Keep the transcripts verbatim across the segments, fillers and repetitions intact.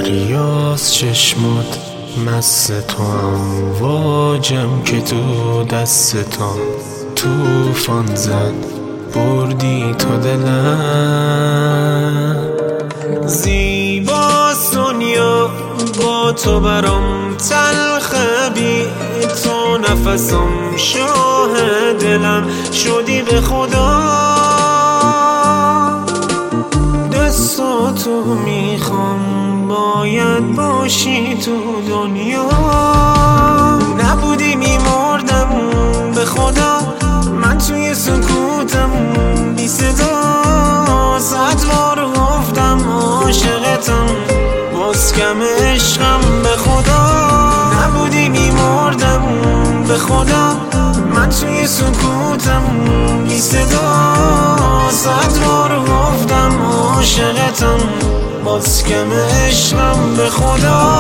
دریاست چشمات مست تو هم واجم که تو دست تو توفان زد بردی تو دلم. زیباست دنیا با تو برام تلخه بی تو نفسم شاه دلم شدی به خدا. دستاتو میخوام باید باشی تو دنیا. نبودی میمردم به خدا من توی سکوتم بی صدا. صد بار گفتم عاشقتم باز کم عشقم به خدا. نبودی میمردم به خدا من توی سکوتم بی صدا. صد بار گفتم عاشقتم باز کم عشقم به خدا.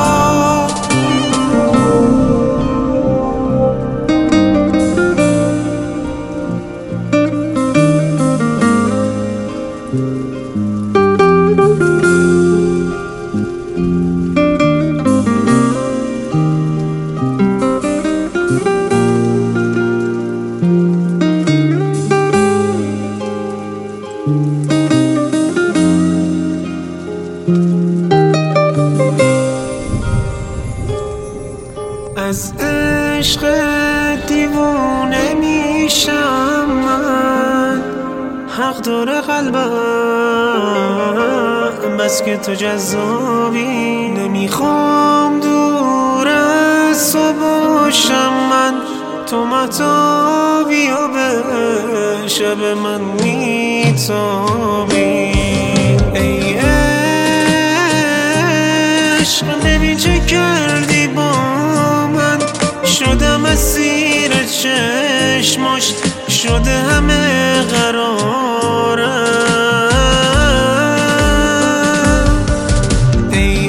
از عشق دیوونه میشم من حق داره قلبم بس که تو جذابی. نمیخوام دور از تو باشم من تو مهتابی و به شب من میتابی. ای عشق ببین چه کردی با شدم اسیر چشماش شده همه قرارم. ای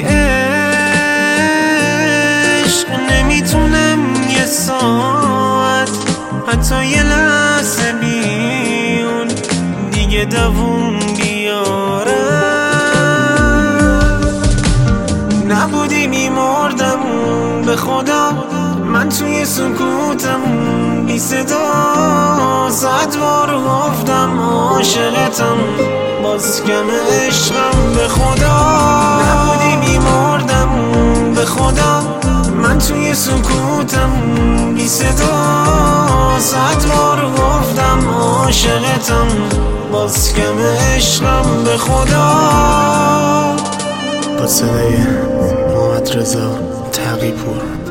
عشق نمیتونم یه ساعت حتی یه لحظه بیون دیگه دووم بیارم. نبودی میمردم به خدا من توی سکوتم بی صدا. صد بار گفتم عاشقتم باز کم عشقم به خدا. نبودی میمردم به خدا من توی سکوتم بی صدا. صد بار گفتم عاشقتم باز کم عشقم به خدا. با صدای محمد رضا تقی‌پور.